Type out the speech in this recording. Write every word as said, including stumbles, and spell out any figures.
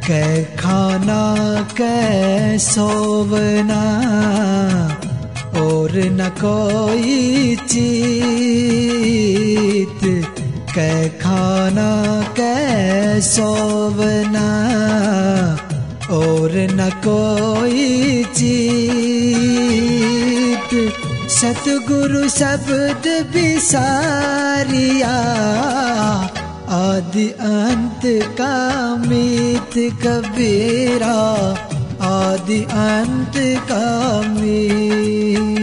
कै खाना कै सोवना और न कोई चीत, कै खाना कै सोवना और न कोई चीत। सतगुरु शब्द बिसारिया आदि अंत का मीत कबीरा, आदि अंत का मीत।